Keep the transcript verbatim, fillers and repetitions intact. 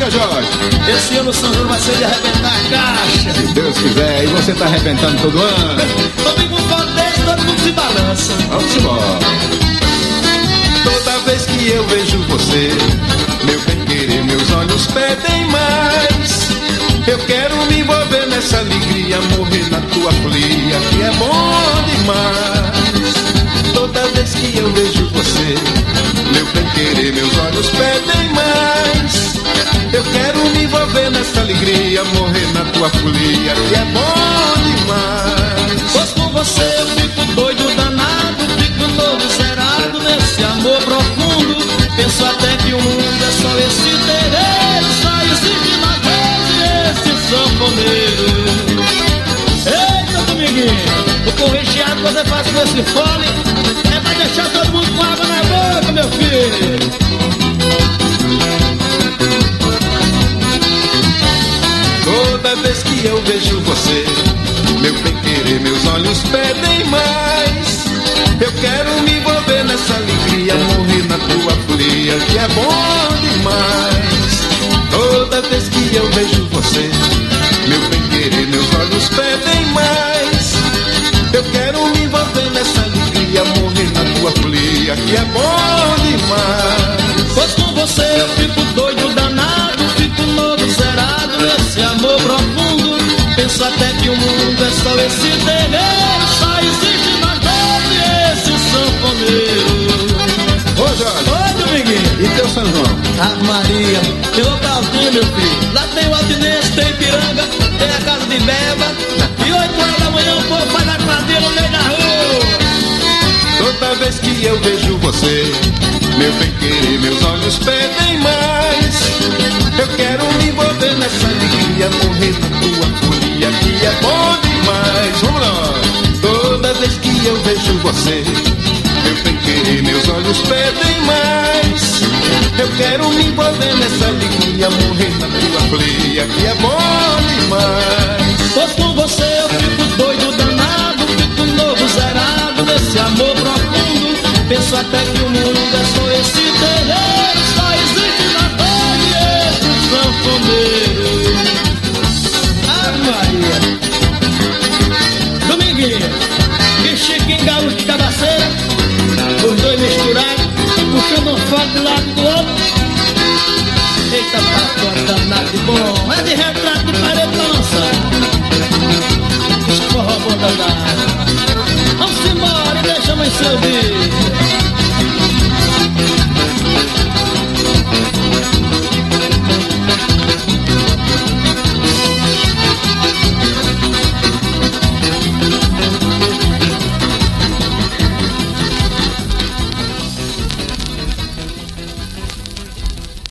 Diga, Jorge. Esse ano o São João vai ser de arrebentar a caixa. Se Deus quiser, e você tá arrebentando todo ano. Domingo um desse, todo mundo se balança. Vamos embora. Toda vez que eu vejo você, meu bem querer, meus olhos pedem mais. Eu quero me envolver nessa alegria, morrer na tua folia, que é bom demais. Toda vez que eu vejo você, meu bem querer, meus olhos pedem mais. Eu quero me envolver nessa alegria, morrer na tua folia, que é bom demais. Pois com você eu fico doido danado, fico novo zerado nesse amor profundo. Penso até que o mundo é só esse terreiro, só existe na vez esse sanfoneiro. Eita, Dominguinho, o corregiado que você faz com esse fole é pra deixar todo mundo com água na boca, meu filho. Toda vez que eu vejo você, meu bem querer, meus olhos pedem mais. Eu quero me envolver nessa alegria, morrer na tua folia, que é bom demais. Toda vez que eu vejo você, meu bem querer, meus olhos pedem mais. Eu quero me envolver nessa alegria, morrer na tua folia, que é bom demais. Pois com você eu fico doido danado, fico novo zerado nesse amor profundo. Penso até que o mundo é só esse terreiro, só existe na terra esse sanfoneiro. Ô, Jorge. Oi, Dominguinho. E teu São João? Ave Maria, tem localzinho, meu filho. Lá tem o Altinense, tem Ipiranga, tem a casa de Beba. E oito horas da manhã o povo faz a quadrilha no meio da rua. Toda vez que eu vejo você, meu bem querer, meus olhos pedem mais. Eu quero me envolver nessa alegria, morrer na tua folia, que é bom demais. Vamos lá! Toda vez que eu vejo você, meu bem querer, meus olhos pedem mais. Eu quero me envolver nessa alegria, morrer na tua folia, que é bom demais. Pois com você eu fico doido danado, fico novo zerado nesse amor profundo. Penso até que o mundo é só esse terreiro, só existe na terra esse sanfoneiro. Ave Maria. Dominguinho, que Chiquinho Gaúcho de Cabaceira, os dois misturados, puxando um fogo do lado do outro. Eita, patrão danado de bom, é de repente.